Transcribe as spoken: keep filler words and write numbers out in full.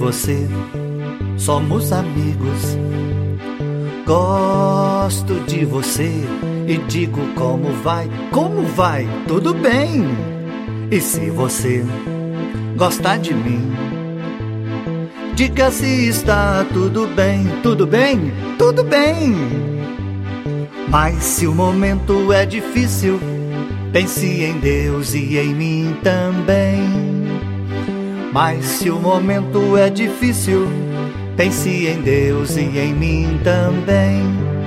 você somos amigos. Gosto de você e digo como vai, como vai, tudo bem. E se você gostar de mim, diga se está tudo bem, tudo bem, tudo bem. Mas se o momento é difícil, pense em Deus e em mim também. Mas se o momento é difícil, pense em Deus e em mim também.